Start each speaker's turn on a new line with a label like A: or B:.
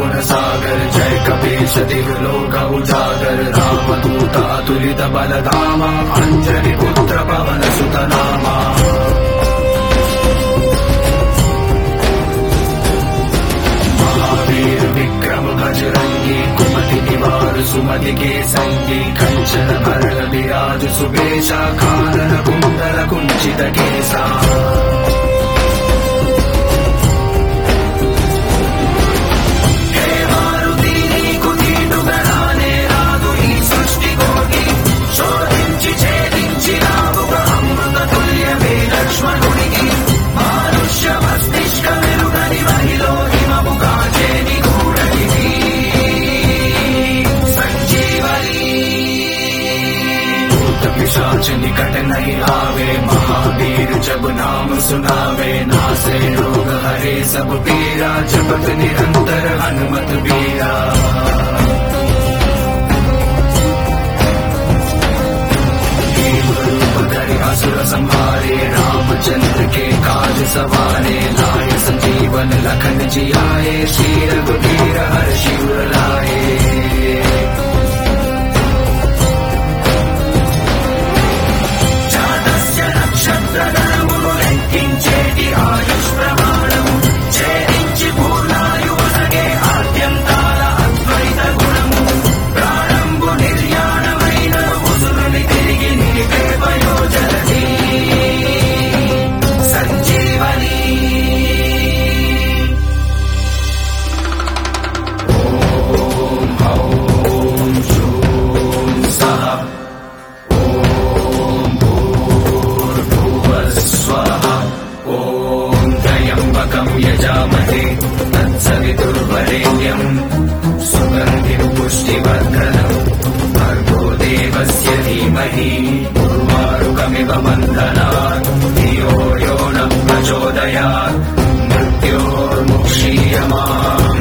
A: गुण सागर जय कपीश दिव्यलोक उजागर रामदूत अतुलित बलधामा अंजनी पुत्र पवन सुत नामा महावीर विक्रम बजरंगी कुमति निवार सुमति के संगी कंचन भरण विराज सुबेशा कानन कुंडल कुंचित केसा निकट नहीं आवे महावीर जब नाम सुनावे नासे रोग हरे सब पीरा जपत निरंतर हनुमत बीरा रूप धरि असुर संहारे रामचंद्र के काज सवारे लाए संजीवन लखन जियाए श्री रघुवीर हर्षि उर लाए यजामहे तत्सवितुर्वरेण्यम् सुगन्धिं पुष्टिवर्धनम् भर्गो देवस्य धीमहि उर्वारुकमिव बन्धनात् धियो यो न प्रचोदयात् मृत्योर्मुक्षीयमात्